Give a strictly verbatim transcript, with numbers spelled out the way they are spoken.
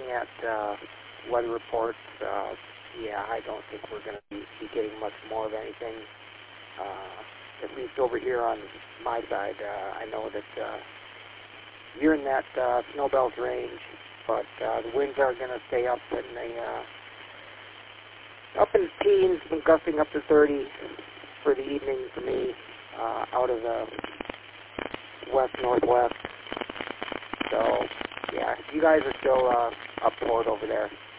at uh, weather reports, uh, yeah, I don't think we're going to be, be getting much more of anything. Uh, at least over here on my side, uh, I know that uh, you're in that uh, snow belt range, but uh, the winds are going to stay up in the uh, up in the teens, and gusting up to thirty for the evening for me, uh, out of the west northwest. So yeah, you guys are still uh, up for it over there.